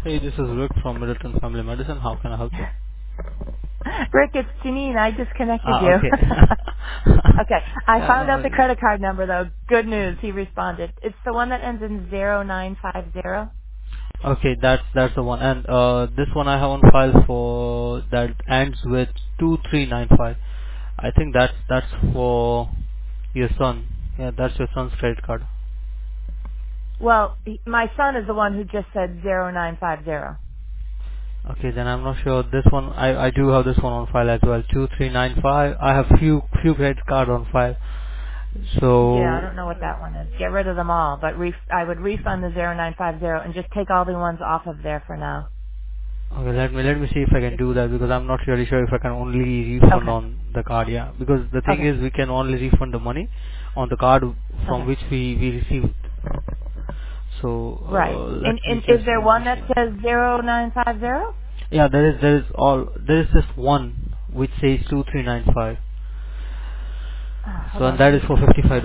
Hey, this is Rick from Middleton Family Medicine. How can I help you? Rick, it's Janine. I just connected Ah, you. okay. Okay. I Yeah, found no out the worries. credit card number, though. Good news. He responded. It's the one that ends in 0950. Okay, that's the one. And this one I have on file for that ends with 2395. I think that's for your son. Yeah, that's your son's credit card. Well, my son is the one who just said 0950. Okay, then I'm not sure. This one I do have this one on file as well. 2395. I have few credit card on file. Yeah, I So don't know what that one is. Get rid of them all, but I would refund the 0950 and just take all the ones off of there for now. okay, let me see if I can do that because I'm not really sure if I can only refund Okay. on the card. Yeah, because the thing Okay. is we can only refund the money on the card from Okay. which we received. So Right. let me And is just there one that initiate. says 0950? Yeah, there is just one which says 2395. Hold So and on, let that is me for see. $55.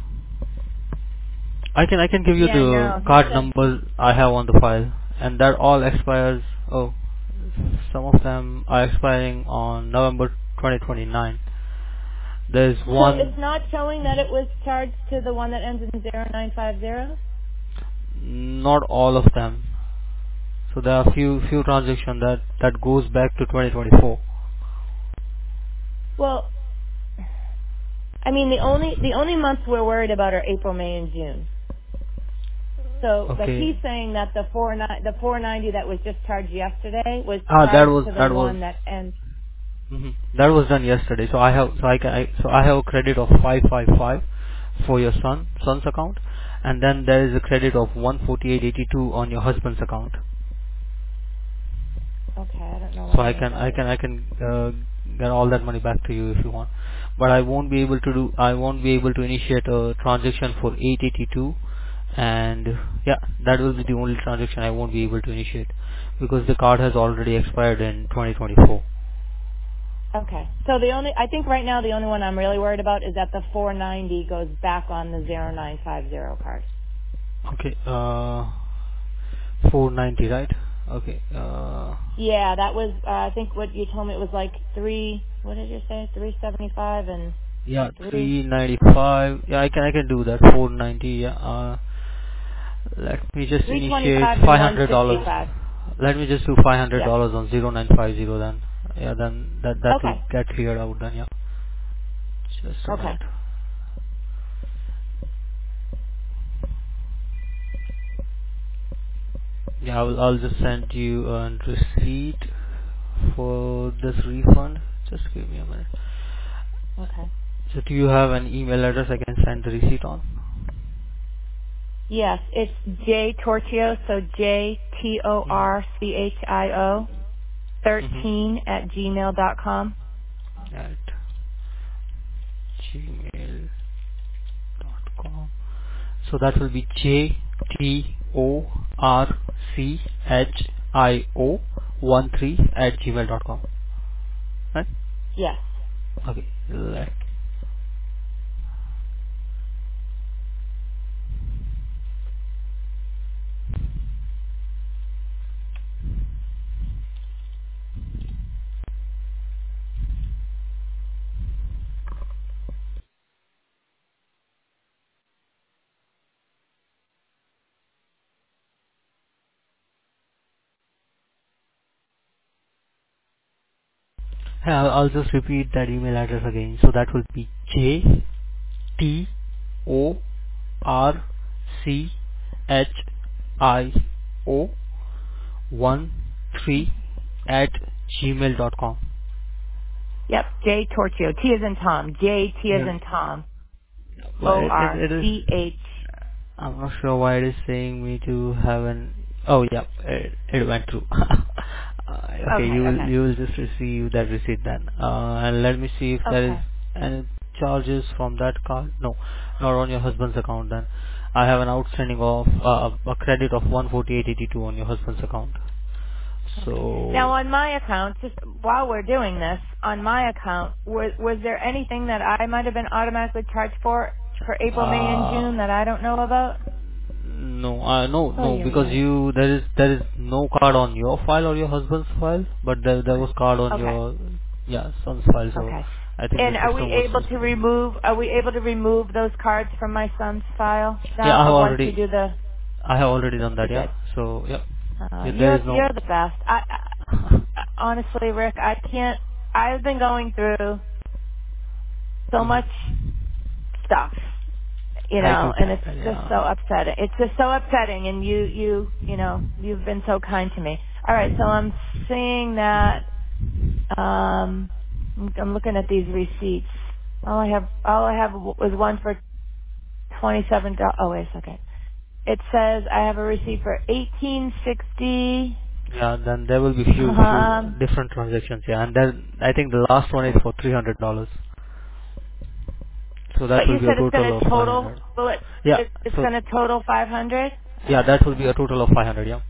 I can give you Yeah, the no, he card said. numbers I have on the file, and that all expires. Oh, some of them are expiring on November 2029. There's So it's one, not showing that it was charged to the one that ends in 0950? not all of them. So there are few transactions that goes back to 2024. Well, I mean, the only months we're worried about are April, May, and June. So, but Okay. he's saying that the 490 that was just charged yesterday was Ah, that charged was to the that was one that ends. mhm. That was done yesterday. So I have so I can I, so I have a credit of 555 for your son's account, and then there is a credit of 148.82 on your husband's account. Okay, I don't know So what I any of can that I is. can I can get all that money back to you if you want, but I won't be able to initiate a transaction for 882, and yeah, that will be the only transaction I won't be able to initiate because the card has already expired in 2024. Okay, so I think right now the only one I'm really worried about is that the 490 goes back on the 0950 card. Okay, 490, right? Okay, Yeah, that was, I think what you told me it was like what did you say? 375 and yeah, 3, 395. Yeah, I can do that. 490. Yeah. Let me just initiate 325 and $500. 165. Let me just do $500 Yep. on 0950 then. Yeah, then that will Okay. get cleared out then. Yeah. Just a Okay. minute. Yeah, I'll just send you a receipt for this refund. Just give me a minute. Okay. So do you have an email address I can send the receipt on? Yes, it's J Torchio, so JTORCHIO Mm-hmm. 13 at gmail.com. At gmail.com. So that will be JTORCHIO13 at gmail.com. Right? Yes. Okay. I'll just repeat that email address again. So that will be JTORCHIO13 at gmail.com. Yep, J Torchio. T is in Tom. J T is Yeah. in Tom. But it is. ORCH. I'm not sure why it is saying me to have an. Oh yeah, it went through. Okay, Okay, okay. you will just receive that receipt then. And let me see if there is Okay. any charges from that card. No, not on your husband's account. Then I have an outstanding of a credit of 148.82 on your husband's account. Okay. Now So on my account, just while we're doing this, on my account, was there anything that I might have been automatically charged for April, May, and uh, June that I don't know about? No, Oh, no, you're because right. there is no card on your file or your husband's file, but there was card on Okay. your son's file. So Okay. I think the And are we system was able to mistaken. remove those cards from my son's file Yeah, now, once you do the, I have already done you that. Yeah. did? So yeah, there You're is no. you're the best. Honestly, Rick, I can't. I've been going through so Mhm. much stuff, I do and get it's that. just Yeah. so upsetting. It's just so upsetting, and you've been so kind to me. All right, so I'm seeing that. I'm looking at these receipts. All I have was one for $27. Oh, wait a second. It says I have a receipt for 1860. Yeah. Then there will be few different transactions. Yeah, and then I think the last one is for $300. So that But will you be a said it's going total of to total. 500. Will Yeah. it's So going to total 500. All yeah, right. that will be a total of 500. Yeah.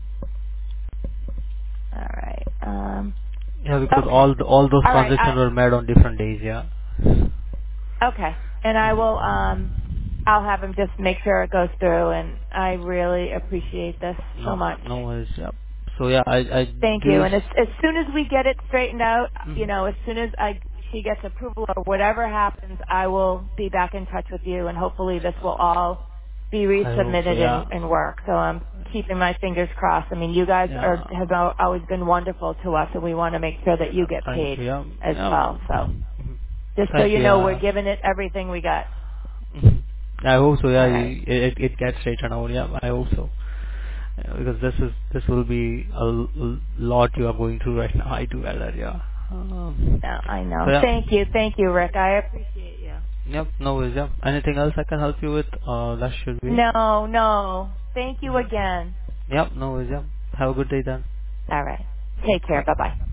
All right. Yeah, because Okay. all those All right. transactions were made on different days. Yeah. Okay. And I will. I'll have him just make sure it goes through. And I really appreciate this so No, much. no worries. Yeah. So yeah, I Thank you. do. And as soon as we get it straightened out, Mhm. as soon as she gets approval or whatever happens, I will be back in touch with you, and hopefully this will all be I hope so. resubmitted Yeah. and work. So I'm keeping my fingers crossed. I mean, you guys Yeah. always been wonderful to us, and we want to make sure that you Yeah. get Thank paid you. Yeah. as Yeah. well. So Mhm. just so Thank you you. know, we're Yeah. giving it everything we got. Mhm. I hope so. Yeah. All right. It gets straightened out. Yeah. I hope so. Yeah, because this will be a lot you are going through right now. I do get that. Yeah. Yeah, I So know. yeah. Thank you, Rick. I appreciate you. Yep. No worries. Yeah. Anything else I can help you with? That should be. No, no. Thank you Mhm. again. Yep. No worries. Yeah. Have a good day then. All right. Take care. Yep. Bye bye.